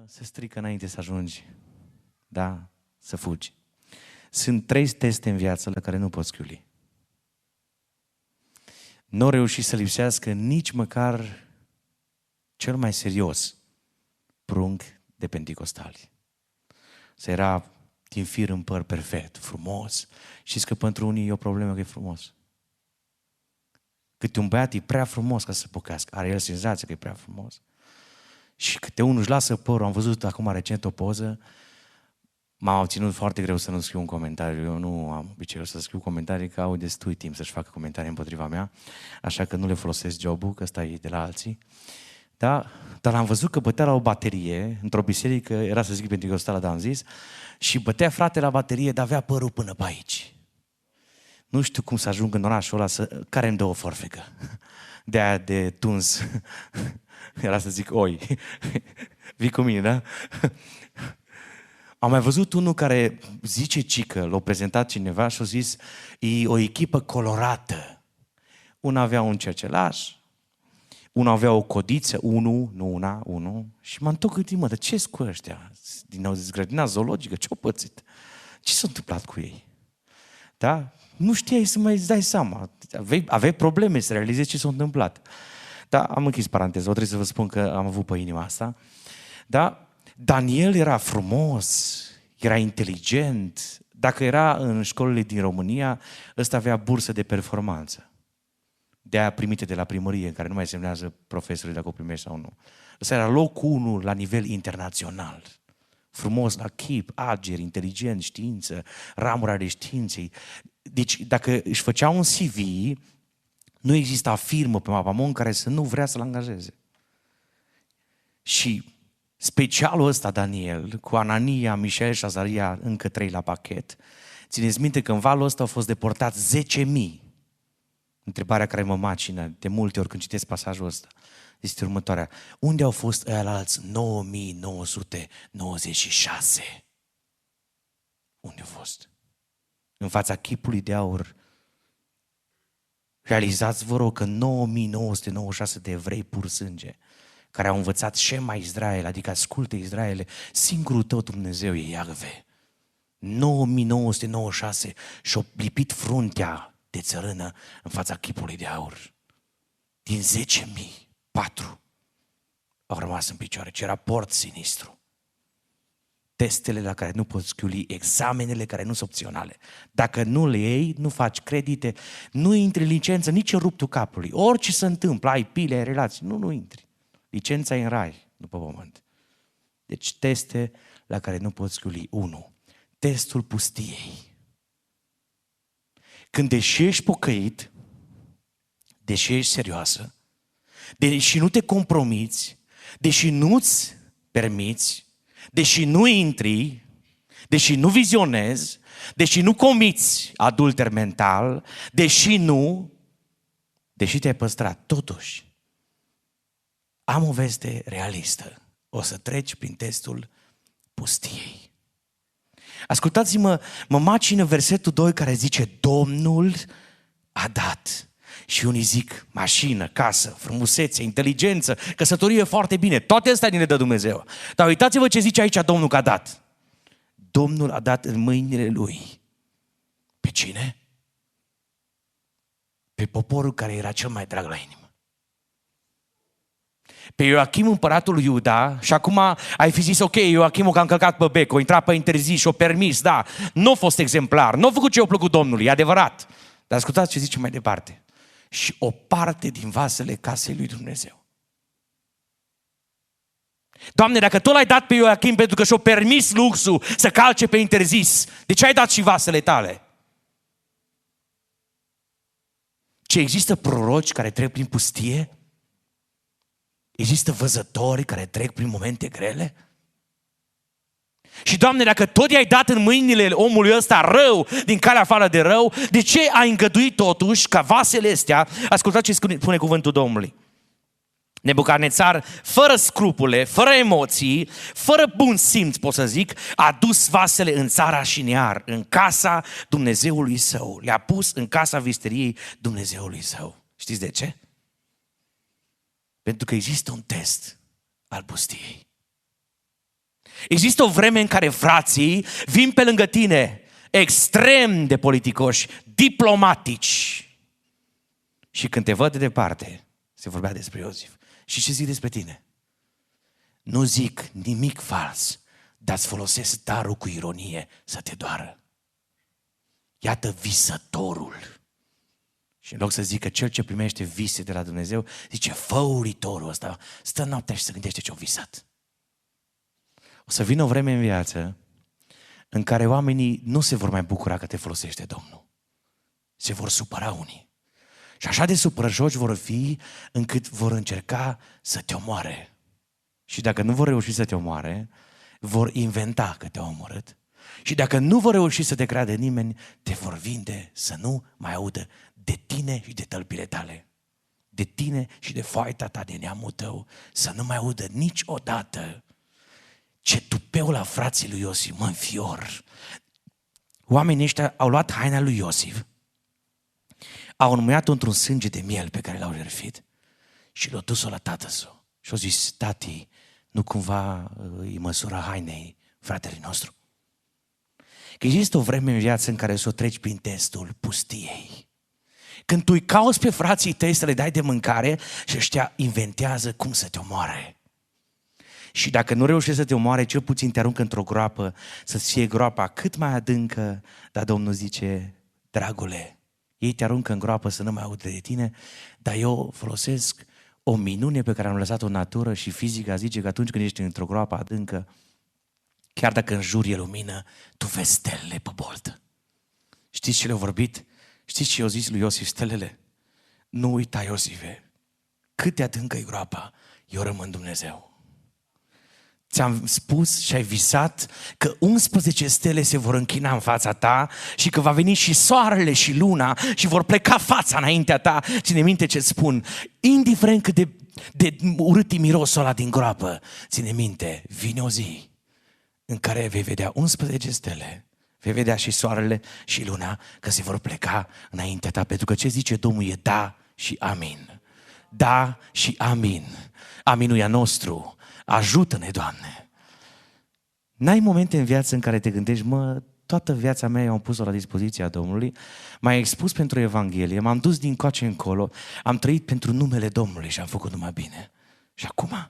se strică înainte să ajungi, da, să fugi. Sunt 3 teste în viață la care nu poți chiuli. Nu au reușit să lipsească nici măcar cel mai serios prunc de penticostali. Să era din fir în păr perfect, frumos. Știți că pentru unii e o problemă că e frumos. Câte un băiat e prea frumos ca să se pocăiască, are el senzația că e prea frumos. Și câte unul își lasă părul, am văzut acum recent o poză, m-a obținut foarte greu să nu scriu un comentariu. Eu nu am obiceiul să scriu comentarii, că au destui timp să-și facă comentarii împotriva mea, așa că nu le folosesc jobul, că ăsta e de la alții. Da? Dar am văzut că bătea la o baterie, într-o biserică, era să zic penticostală, dar am zis, și bătea frate la baterie, dar avea părul până pe aici. Nu știu cum să ajung în orașul ăla care îmi dă o forfecă. De aia de tuns. Era să zic oi. Vii cu mine, da? Am mai văzut unul care zice cică, l-a prezentat cineva și a zis, e o echipă colorată. Una avea un cercelaș, una avea o codiță, unul, și m-am tot gândit, de ce-s cu ăștia? Din grădina zoologică, ce-au pățit? Ce s-a întâmplat cu ei? Da? Nu știai să mai îți dai seama. Aveai probleme să realizezi ce s-a întâmplat. Da, am închis paranteza, trebuie să vă spun că am avut pe inima asta. Da? Daniel era frumos, era inteligent. Dacă era în școlile din România, ăsta avea bursă de performanță. De-aia primite de la primărie, în care nu mai semnează profesorii dacă o primești sau nu. Ăsta era locul 1 la nivel internațional. Frumos la chip, ager, inteligent, știință, ramuri ale științei. Deci dacă își făcea un CV, nu exista firmă pe Mapamon care să nu vrea să-l angajeze. Și specialul ăsta, Daniel, cu Anania, Mișael și Azaria, încă 3 la pachet, țineți minte că în valul ăsta au fost deportați 10.000. Întrebarea care mă macină de multe ori când citesc pasajul ăsta este următoarea. Unde au fost ăialalți 9.996? Unde au fost? În fața chipului de aur. Realizați, vă rog, că 9.996 de evrei pur sânge, care au învățat Shema Israel, adică ascultă Israele, singurul tău Dumnezeu e Iahve. 9.996 și-au lipit fruntea de țărână în fața chipului de aur. Din 10.000, 4 au rămas în picioare. Ce raport sinistru. Testele la care nu poți chiuli, examenele care nu sunt opționale. Dacă nu le iei, nu faci credite, nu intri în licență nici în ruptul capului. Orice se întâmplă, ai pile, ai relații, nu intri. Licența e în rai, nu pe pământ. Deci teste la care nu poți chiuli. 1. Testul pustiei. Când deși ești pocăit, deși ești serioasă, deși nu te compromiți, deși nu-ți permiți, deși nu intri, deși nu vizionezi, deși nu comiți adulter mental, deși te-ai păstrat, totuși, am o veste realistă. O să treci prin testul pustiei. Ascultați-mă, mă macină versetul 2 care zice Domnul a dat. Și unii zic mașină, casă, frumusețe, inteligență, căsătorie, foarte bine. Toate astea ni le dă Dumnezeu. Dar uitați-vă ce zice aici Domnul că a dat. Domnul a dat în mâinile Lui. Pe cine? Pe poporul care era cel mai drag la inimă. Pe Ioachim, împăratul lui Iuda, și acum ai fi zis, ok, Ioachimul că a încălcat pe bec, o intrat pe interzis și o permis, da, nu a fost exemplar, nu a făcut ce a plăcut Domnului, e adevărat. Dar ascultați ce zice mai departe. Și o parte din vasele casei lui Dumnezeu. Doamne, dacă Tu l-ai dat pe Ioachim pentru că și-o permis luxul să calce pe interzis, de ce ai dat și vasele Tale? Ce există proroci care trec prin pustie? Există văzători care trec prin momente grele? Și Doamne, dacă tot i-ai dat în mâinile omului ăsta rău, din calea afară de rău, de ce ai îngăduit totuși ca vasele astea, ascultați ce spune cuvântul Domnului. Nebucarnețar, fără scrupule, fără emoții, fără bun simț, pot să zic, a dus vasele în țara Șiniar, în casa Dumnezeului său. Le-a pus în casa visteriei Dumnezeului său. Știți de ce? Pentru că există un test al pustiei. Există o vreme în care frații vin pe lângă tine extrem de politicoși, diplomatici. Și când te văd de departe, se vorbea despre Iosif. Și ce zic despre tine? Nu zic nimic fals, dar îți folosesc darul cu ironie să te doară. Iată visătorul. Și în loc să zică cel ce primește vise de la Dumnezeu, zice fă uritorul ăsta, stă noaptea și se gândește ce-o visat. O să vină o vreme în viață în care oamenii nu se vor mai bucura că te folosește Domnul. Se vor supăra unii. Și așa de supărăjoși vor fi încât vor încerca să te omoare. Și dacă nu vor reuși să te omoare, vor inventa că te-au omorât. Și dacă nu vor reuși să te creadă nimeni, te vor vinde să nu mai audă de tine și de tălpile tale. De tine și de foaita ta, de neamul tău, să nu mai audă niciodată. Ce tupeu la frații lui Iosif, mă înfior. Oamenii ăștia au luat haina lui Iosif, au înmuiat-o într-un sânge de miel pe care l-au jertfit și l-au dus-o la tatăl său. Și au zis, tati, nu cumva îi măsura hainei fratelui nostru? Că există o vreme în viață în care să o treci prin testul pustiei. Când tu îi cauți pe frații tăi să le dai de mâncare și ăștia inventează cum să te omoare. Și dacă nu reușești să te omoare, cel puțin te aruncă într-o groapă, să-ți fie groapa cât mai adâncă, dar Domnul zice, dragule, ei te aruncă în groapă să nu mai audă de tine, dar eu folosesc o minune pe care am lăsat-o în natură și fizica zice că atunci când ești într-o groapă adâncă, chiar dacă în jur e lumină, tu vezi stelele pe boltă. Știți ce le-au vorbit? Știți ce i-au zis lui Iosif stelele? Nu uita, Iosife, cât de adâncă e groapa, eu rămân Dumnezeu. Ți-am spus și ai visat că 11 stele se vor închina în fața ta și că va veni și soarele și luna și vor pleca fața înaintea ta. Ține minte ce spun, indiferent cât de urât e mirosul ăla din groapă, ține minte, vine o zi în care vei vedea 11 stele, vei vedea și soarele și luna că se vor pleca înaintea ta, pentru că ce zice Domnul e da și amin. Da și amin. Aminul e a nostru. Ajută-ne, Doamne! N-ai momente în viață în care te gândești, toată viața mea eu am pus-o la dispoziția Domnului, m-ai expus pentru Evanghelie, m-am dus din coace încolo, am trăit pentru numele Domnului și am făcut numai bine. Și acum?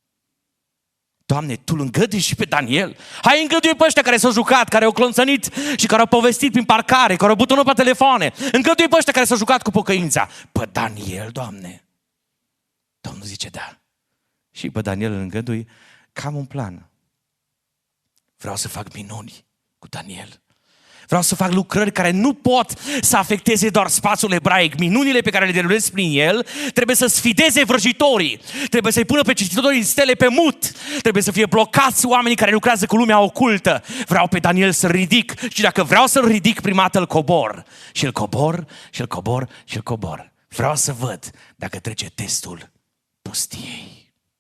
Doamne, Tu îl îngădui și pe Daniel? Hai, îngăduie pe ăștia care s-au jucat, care au clonțănit și care au povestit prin parcare, care au butonat pe telefoane. Îngăduie pe ăștia care s-au jucat cu pocăința. Pe Daniel, Doamne? Domnul zice da. Și pe Daniel îl îngădui, cam un plan. Vreau să fac minuni cu Daniel. Vreau să fac lucrări care nu pot să afecteze doar spațiul ebraic. Minunile pe care le derulez prin el trebuie să sfideze vrăjitorii. Trebuie să-i pună pe cititorii stele pe mut. Trebuie să fie blocați oamenii care lucrează cu lumea ocultă. Vreau pe Daniel să-l ridic și dacă vreau să-l ridic, prima dată îl cobor. Și îl cobor, și îl cobor, și îl cobor. Vreau să văd dacă trece testul pustiei.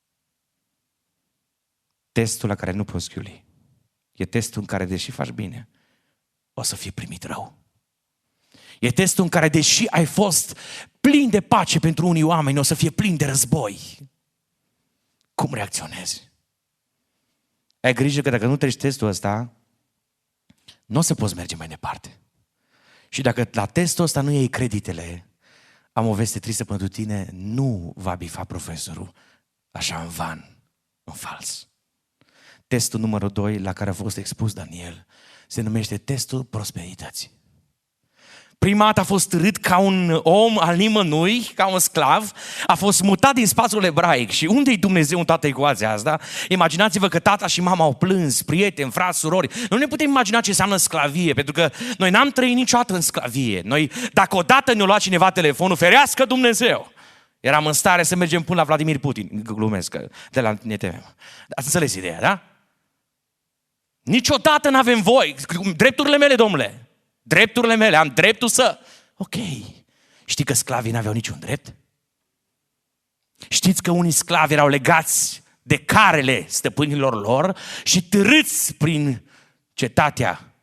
Testul la care nu poți chiuli. E testul în care, deși faci bine, o să fii primit rău. E testul în care, deși ai fost plin de pace pentru unii oameni, o să fie plin de război. Cum reacționezi? Ai grijă că dacă nu treci testul ăsta, nu o să poți merge mai departe. Și dacă la testul ăsta nu iei creditele, am o veste tristă pentru tine, nu va bifa profesorul așa în van, în fals. Testul numărul 2 la care a fost expus Daniel se numește testul prosperității. Prima dată a fost târât ca un om al nimănui, ca un sclav, a fost mutat din spațiul ebraic. Și unde-i Dumnezeu în toată ecuația asta? Imaginați-vă că tata și mama au plâns, prieteni, frați, surori. Nu ne putem imagina ce înseamnă sclavie, pentru că noi n-am trăit niciodată în sclavie. Noi, dacă odată ne-a luat cineva telefonul, ferească Dumnezeu! Eram în stare să mergem până la Vladimir Putin, glumesc, de la NTV. Ați înțeles ideea, da? Niciodată n-avem voi. Drepturile mele, domnule. Drepturile mele. Am dreptul să... Ok. Știi că sclavii n-aveau niciun drept? Știți că unii sclavi erau legați de carele stăpânilor lor și târâți prin cetatea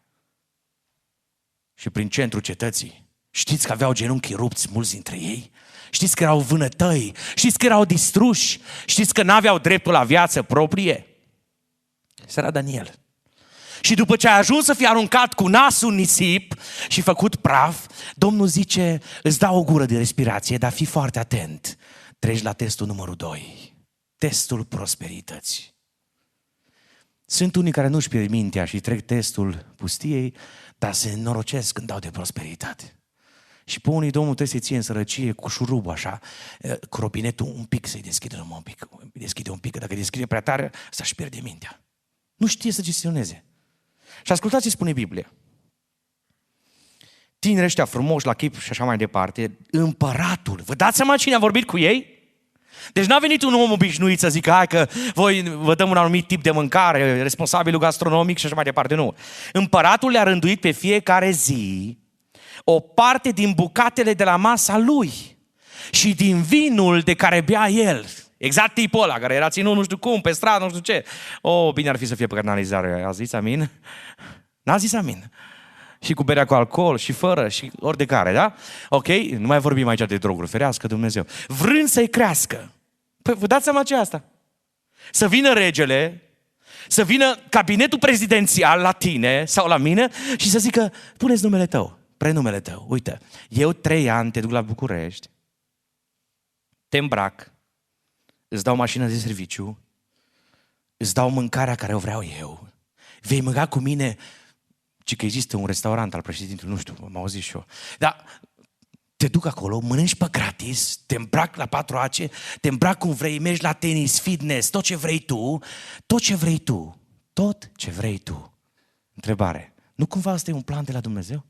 și prin centrul cetății. Știți că aveau genunchii rupți mulți dintre ei? Știți că erau vânătăi? Știți că erau distruși? Știți că n-aveau dreptul la viață proprie? Ăsta era Daniel. Și după ce a ajuns să fie aruncat cu nasul în nisip și făcut praf, Domnul zice, îți dau o gură de respirație, dar fii foarte atent. Treci la testul numărul 2. Testul prosperității. Sunt unii care nu-și pierd mintea și trec testul pustiei, dar se înnorocesc când dau de prosperitate. Și pe unii Domnul trebuie să-i ție în sărăcie cu șurubul așa, cu robinetul un pic să-i deschide numai un pic. Deschide un pic, că dacă deschide prea tare, ăsta își pierde mintea. Nu știe să gestioneze. Și ascultați ce spune Biblia. Tinerii ăștia frumoși la chip și așa mai departe, împăratul, vă dați seama cine a vorbit cu ei? Deci n-a venit un om obișnuit să zică, hai că voi vă dăm un anumit tip de mâncare, responsabilul gastronomic și așa mai departe, nu. Împăratul le-a rânduit pe fiecare zi o parte din bucatele de la masa lui și din vinul de care bea el. Exact tipul ăla, care era ținut nu știu cum, pe stradă, nu știu ce. Bine ar fi să fie pe canalizare. A zis amin? N-a zis amin. Și cu berea cu alcool, și fără, și ori de care, da? Ok? Nu mai vorbim aici de droguri, ferească Dumnezeu. Vrând să-i crească. Păi vă dați seama ce e asta? Să vină regele, să vină cabinetul prezidențial la tine sau la mine și să zică, puneți numele tău, prenumele tău. Uite, eu 3 ani te duc la București, te îmbrac, îți dau mașină de serviciu, îți dau mâncarea care o vreau eu, vei mânca cu mine, ci că există un restaurant al președintelui, nu știu, am auzit și eu, dar te duc acolo, mănânci pe gratis, te îmbrac la 4 ace, te îmbrac cum vrei, mergi la tenis, fitness, tot ce vrei tu, tot ce vrei tu, tot ce vrei tu. Întrebare, nu cumva ăsta e un plan de la Dumnezeu?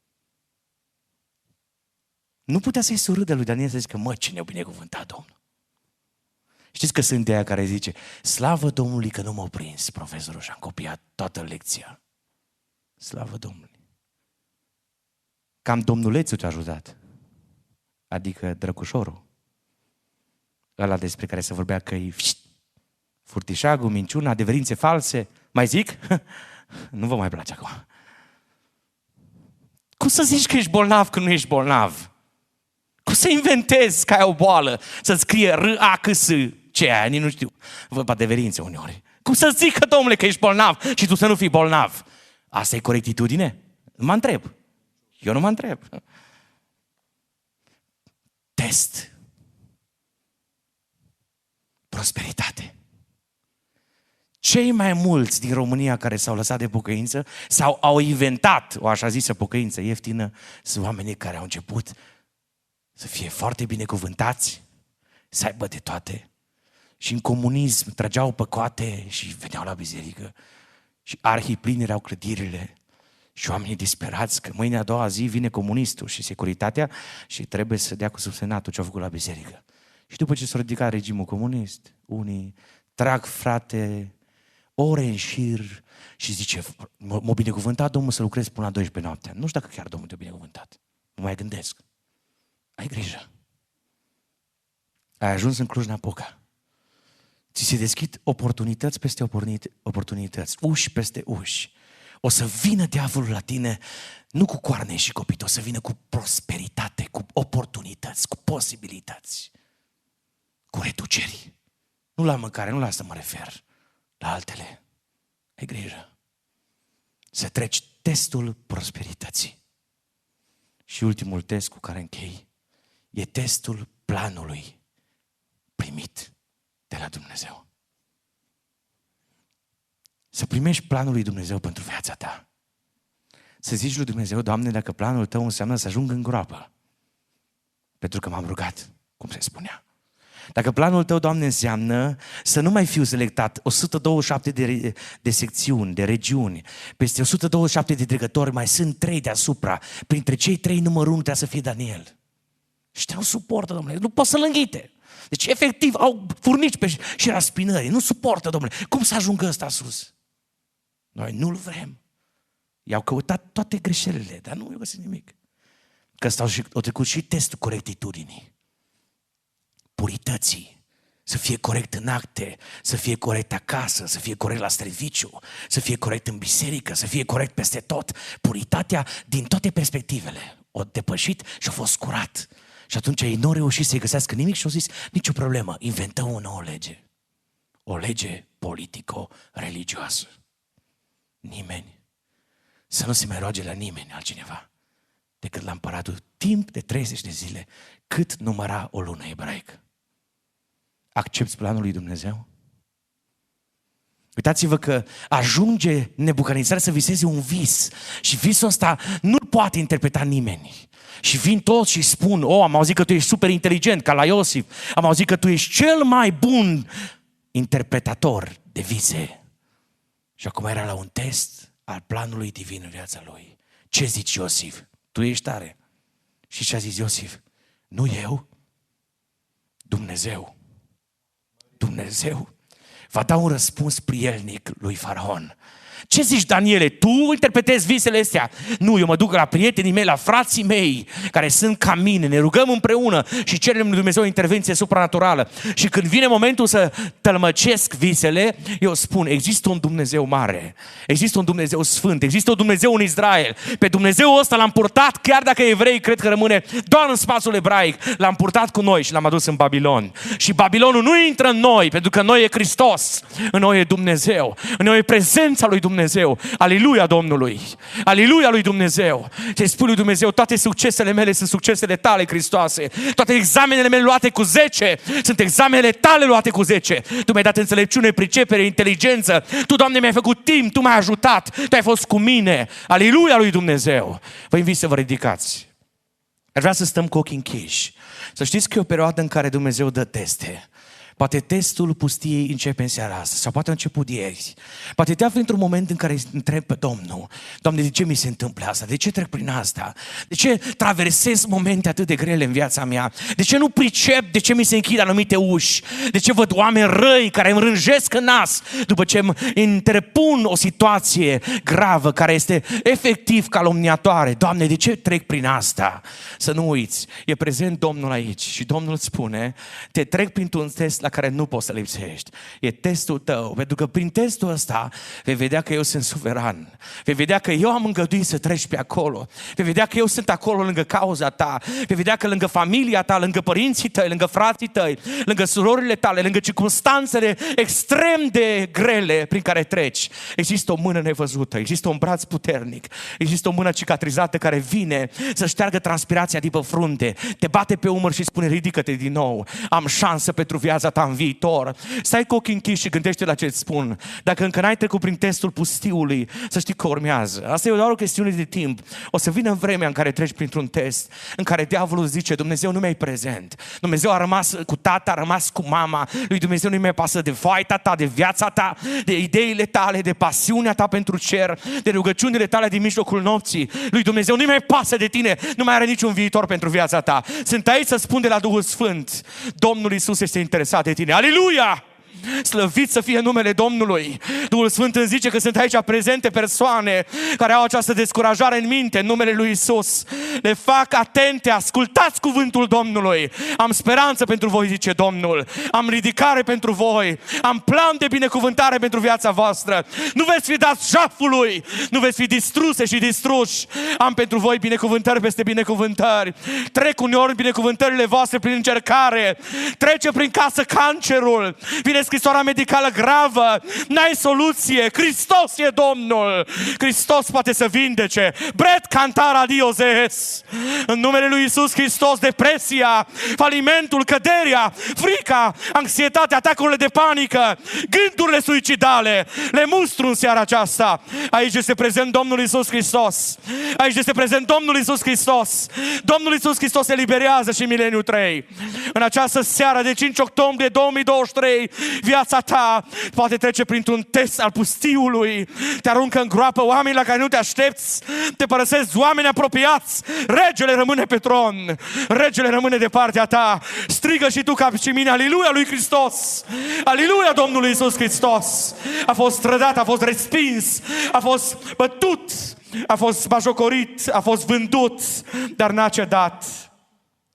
Nu putea să-i surâdă lui Daniel să zică, mă, ce ne-a binecuvântat Domnul. Știți că sunt de aia care zice, slavă Domnului că nu m-a prins profesorul și am copiat toată lecția. Slavă Domnului. Cam domnulețul te-a ajutat. Adică drăcușorul. Ăla despre care se vorbea că e furtișagul, minciuna, adeverințe false. Mai zic? Nu vă mai place acum. Cum să zici că ești bolnav când nu ești bolnav? Cum să inventezi că ai o boală, să-ți scrie R-A-C-S, ce e aia, nici nu știu. Văd pe adeverințe uneori. Cum să zică, domnule, că ești bolnav și tu să nu fii bolnav? Asta e corectitudine? Mă întreb. Eu nu mă întreb. Test. Prosperitate. Cei mai mulți din România care s-au lăsat de pocăință sau au inventat o așa zisă pocăință ieftină sunt oamenii care au început să fie foarte binecuvântați, să aibă de toate. Și în comunism trăgeau pe coate și veneau la biserică și arhiplini erau clădirile și oamenii disperați că mâine a doua zi vine comunistul și securitatea și trebuie să dea cu subsenatul ce au făcut la biserică. Și după ce s-a ridicat regimul comunist, unii trag, frate, ore în șir și zice, m-a binecuvântat Domnul să lucrez până la 12 noaptea. Nu știu dacă chiar Domnul te-a binecuvântat. Mă mai gândesc. Ai grijă. Ai ajuns în Cluj-Napoca. Ți se deschid oportunități peste oportunități, uși peste uși. O să vină diavolul la tine, nu cu coarne și copii, o să vină cu prosperitate, cu oportunități, cu posibilități, cu reduceri. Nu la mâncare, nu la asta mă refer, la altele. Ai grijă. Să treci testul prosperității. Și ultimul test cu care închei e testul planului primit de la Dumnezeu. Să primești planul lui Dumnezeu pentru viața ta. Să zici lui Dumnezeu, Doamne, dacă planul tău înseamnă să ajung în groapă, pentru că m-am rugat, cum se spunea. Dacă planul tău, Doamne, înseamnă să nu mai fiu selectat 127 de secțiuni, de regiuni, peste 127 de dregători, mai sunt 3 deasupra. Printre cei 3, numărul 1 trebuie să fie Daniel. Și te nu suportă, Domnule, nu pot să-l înghite. Deci, efectiv, au furnici pe și raspinării. Nu suportă, Domnule. Cum să ajungă ăsta sus? Noi nu-l vrem. I-au căutat toate greșelile, dar nu i-au găsit nimic. Că ăsta au trecut și testul corectitudinii, purității, să fie corect în acte, să fie corect acasă, să fie corect la serviciu, să fie corect în biserică, să fie corect peste tot. Puritatea din toate perspectivele. O depășit și a fost curat. Și atunci ei nu au reușit să-i găsească nimic și au zis, nicio problemă, inventăm o nouă lege. o lege politico-religioasă. Nimeni. Să nu se mai roage la nimeni altcineva decât la împăratul timp de 30 de zile, cât număra o lună ebraică. Accepți planul lui Dumnezeu? Uitați-vă că ajunge Nebucadnețar să viseze un vis și visul ăsta nu-l poate interpreta nimeni. Și vin toți și spun, am auzit că tu ești super inteligent, ca la Iosif, am auzit că tu ești cel mai bun interpretator de vise. Și acum era la un test al planului divin în viața lui. Ce zici, Iosif? Tu ești tare. Și ce a zis Iosif? Nu eu, Dumnezeu. Dumnezeu va da un răspuns prielnic lui Faraon. Ce zici, Daniele? Tu interpretezi visele astea? Nu, eu mă duc la prietenii mei, la frații mei, care sunt ca mine, ne rugăm împreună și cerem lui Dumnezeu o intervenție supranaturală. Și când vine momentul să tălmăcesc visele, eu spun, există un Dumnezeu mare, există un Dumnezeu sfânt, există un Dumnezeu în Israel. Pe Dumnezeu ăsta l-am purtat, chiar dacă evrei cred că rămâne doar în spațiul ebraic, l-am purtat cu noi și l-am adus în Babilon. Și Babilonul nu intră în noi, pentru că noi e Hristos, în noi e Dumnezeu, în noi e prezența lui Dumnezeu. Aleluia Domnului! Aleluia lui Dumnezeu! Ce spui lui Dumnezeu, toate succesele mele sunt succesele tale, Hristoase. Toate examenele mele luate cu 10 sunt examenele tale luate cu 10. Tu mi-ai dat înțelepciune, pricepere, inteligență. Tu, Doamne, mi-ai făcut timp, Tu m-ai ajutat, Tu ai fost cu mine. Aleluia lui Dumnezeu! Vă invit să vă ridicați. Aș vrea să stăm cu ochii închiși. Să știți că e o perioadă în care Dumnezeu dă teste. Poate testul pustiei începe în seara asta, sau poate a început ieri. Poate te afli într-un moment în care întrebi pe Domnul, Doamne, de ce mi se întâmplă asta? De ce trec prin asta? De ce traversez momente atât de grele în viața mea? De ce nu pricep? De ce mi se închid anumite uși? De ce văd oameni răi care îmi rânjesc în nas după ce îmi interpun o situație gravă care este efectiv calomniatoare? Doamne, de ce trec prin asta? Să nu uiți, e prezent Domnul aici și Domnul îți spune, te trec printr-un test la care nu poți să lipsești. E testul tău, pentru că prin testul ăsta vei vedea că eu sunt suveran. Vei vedea că eu am îngăduit să treci pe acolo. Vei vedea că eu sunt acolo lângă cauza ta. Vei vedea că lângă familia ta, lângă părinții tăi, lângă frații tăi, lângă surorile tale, lângă circumstanțele extrem de grele prin care treci, există o mână nevăzută, există un braț puternic, există o mână cicatrizată care vine să șteargă transpirația din pe frunte, te bate pe umăr și spune, ridică-te din nou, am șansă pentru viața ta în viitor. Stai cu ochii închiși și gândește la ce îți spun. Dacă încă n-ai trecut prin testul pustiului, să știi că urmează. Asta e doar o chestiune de timp. O să vină vremea în care treci printr-un test, în care diavolul zice, Dumnezeu nu mi-ai prezent. Dumnezeu a rămas cu tata, a rămas cu mama. Lui Dumnezeu nu mi-ai pasă de faita ta, de viața ta, de ideile tale, de pasiunea ta pentru cer, de rugăciunile tale din mijlocul nopții. Lui Dumnezeu nu mi-ai pasă de tine, nu mai are niciun viitor pentru viața ta. Sunt aici să spun de la Duhul Sfânt, Domnul Iisus este interesat de tine. Aleluia! Slăvit să fie numele Domnului. Duhul Sfânt îmi zice că sunt aici prezente persoane care au această descurajare în minte în numele lui Iisus. Le fac atente, ascultați cuvântul Domnului. Am speranță pentru voi, zice Domnul. Am ridicare pentru voi. Am plan de binecuvântare pentru viața voastră. Nu veți fi dați jafului, nu veți fi distruse și distruși. Am pentru voi binecuvântări peste binecuvântări. Trec uneori binecuvântările voastre prin încercare. Trece prin casă cancerul. Vine scrisoarea medicală gravă, n-ai soluție, Hristos e Domnul, Hristos poate să vindece. Bret cantara diozes. În numele lui Iisus Hristos, depresia, falimentul, căderea, frica, anxietatea, atacurile de panică, gândurile suicidale, le mustru în seara aceasta. Aici este prezent Domnul Iisus Hristos. Aici este prezent Domnul Iisus Hristos. Domnul Iisus Hristos eliberează și mileniul 3. În această seară de 5 octombrie 2023, viața ta poate trece printr-un test al pustiului, te aruncă în groapă oameni la care nu te aștepți, te părăsesc oameni apropiați, regele rămâne pe tron, regele rămâne de partea ta, strigă și tu ca și mine, aleluia lui Hristos, aleluia Domnului Iisus Hristos. A fost trădat, a fost respins, a fost bătut, a fost bajocorit, a fost vândut, dar n-a cedat.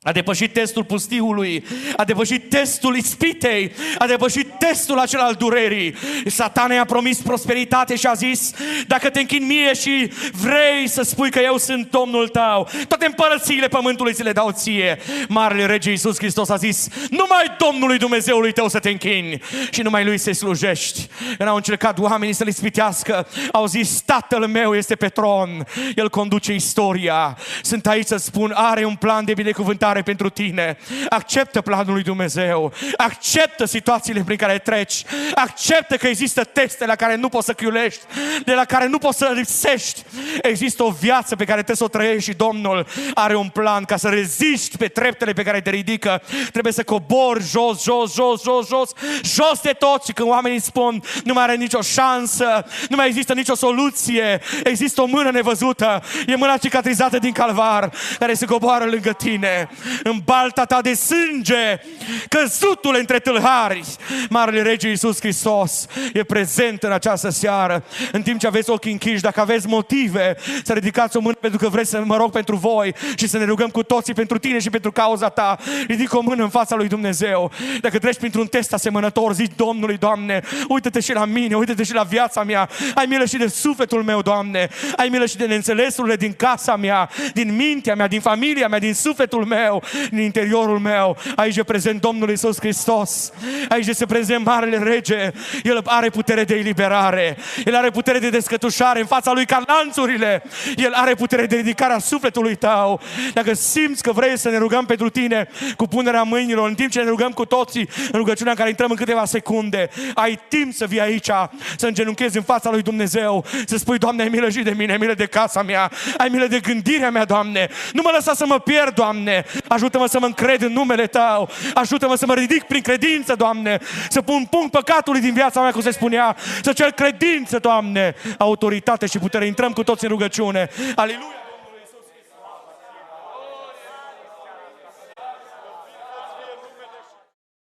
A depășit testul pustiului, a depășit testul ispitei, a depășit testul acela al durerii. Satan i-a promis prosperitate și a zis: dacă te închini mie și vrei să spui că eu sunt Domnul tău, toate împărățiile pământului ți le dau ție. Marele Rege Iisus Hristos a zis: numai Domnului Dumnezeului tău să te închini și numai Lui să-i slujești. Când au încercat oamenii să-L ispitească, au zis: Tatăl meu este pe tron, El conduce istoria. Sunt aici să spun, are un plan de binecuvântare pentru tine. Acceptă planul lui Dumnezeu. Acceptă situațiile prin care treci. Acceptă că există teste la care nu poți să chiulești, de la care nu poți să lipsești. Există o viață pe care trebuie să o trăiești și Domnul are un plan ca să reziști pe treptele pe care te ridică. Trebuie să cobori jos, jos, jos, jos, jos, jos de tot. Și când oamenii spun nu mai are nicio șansă, nu mai există nicio soluție, există o mână nevăzută, e mâna cicatrizată din Calvar care se coboară lângă tine. În balta ta de sânge, căzutul între tâlhari, Marele Rege Iisus Hristos e prezent în această seară. În timp ce aveți ochii închiși, dacă aveți motive să ridicați o mână pentru că vreți să mă rog pentru voi și să ne rugăm cu toții pentru tine și pentru cauza ta, ridică o mână în fața lui Dumnezeu. Dacă treci printr-un test asemănător, zici Domnului: Doamne, uită-te și la mine, uită-te și la viața mea, ai milă și de sufletul meu, Doamne, ai milă și de neînțelesurile din casa mea, din mintea mea, din familia mea, din sufletul meu, din interiorul meu. Aici e prezent Domnul Iisus Hristos. Aici este prezent Marele Rege. El are putere de eliberare. El are putere de descătușare în fața lui ca lanțurile. El are putere de ridicare a sufletului tău. Dacă simți că vrei să ne rugăm pentru tine cu punerea mâinilor, în timp ce ne rugăm cu toții în rugăciunea în care intrăm în câteva secunde, ai timp să vii aici, să îngenunchezi în fața lui Dumnezeu, să spui: Doamne, ai milă și de mine, ai milă de casa mea, ai milă de gândirea mea, Doamne. Nu mă lăsa să mă pierd, Doamne. Ajută-mă să mă încred în numele Tău. Ajută-mă să mă ridic prin credință, Doamne. Să pun punct păcatului din viața mea, cum se spunea. Să cer credință, Doamne, autoritate și putere. Intrăm cu toți în rugăciune. Aleluia!